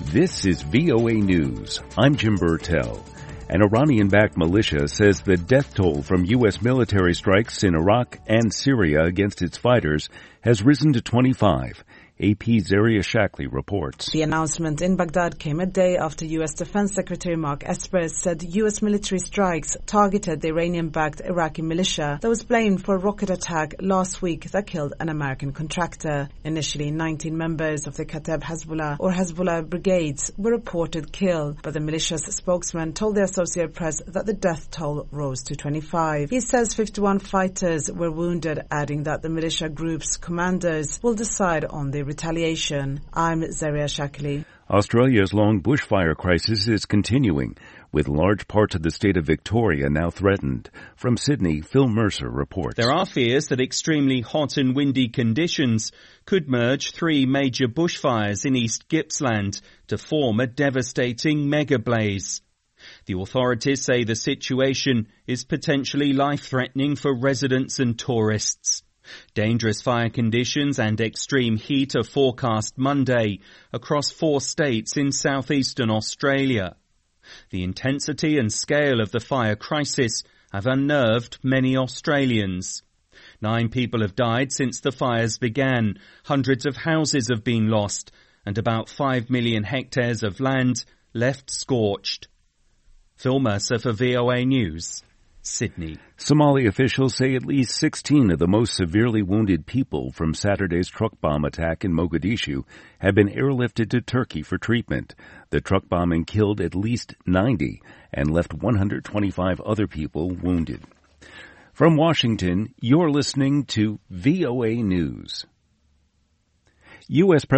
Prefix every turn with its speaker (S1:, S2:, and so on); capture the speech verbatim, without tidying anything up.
S1: This is V O A News. I'm Jim Burtell. An Iranian-backed militia says the death toll from U S military strikes in Iraq and Syria against its fighters has risen to twenty-five. A P's Zaria Shackley reports.
S2: The announcement in Baghdad came a day after U S Defense Secretary Mark Esper said U S military strikes targeted the Iranian-backed Iraqi militia that was blamed for a rocket attack last week that killed an American contractor. Initially, nineteen members of the Kateb Hezbollah or Hezbollah brigades were reported killed, but the militia's spokesman told the Associated Press that the death toll rose to twenty-five. He says fifty-one fighters were wounded, adding that the militia group's commanders will decide on the retaliation. I'm Zaria Shackley.
S1: Australia's long bushfire crisis is continuing, with large parts of the state of Victoria now threatened. From Sydney, Phil Mercer reports.
S3: There are fears that extremely hot and windy conditions could merge three major bushfires in East Gippsland to form a devastating mega blaze. The authorities say the situation is potentially life-threatening for residents and tourists. Dangerous fire conditions and extreme heat are forecast Monday across four states in southeastern Australia. The intensity and scale of the fire crisis have unnerved many Australians. Nine people have died since the fires began, hundreds of houses have been lost, and about five million hectares of land left scorched. Phil Mercer for V O A News, Sydney.
S1: Somali officials say at least sixteen of the most severely wounded people from Saturday's truck bomb attack in Mogadishu have been airlifted to Turkey for treatment. The truck bombing killed at least ninety and left one hundred twenty-five other people wounded. From Washington, you're listening to V O A News. U S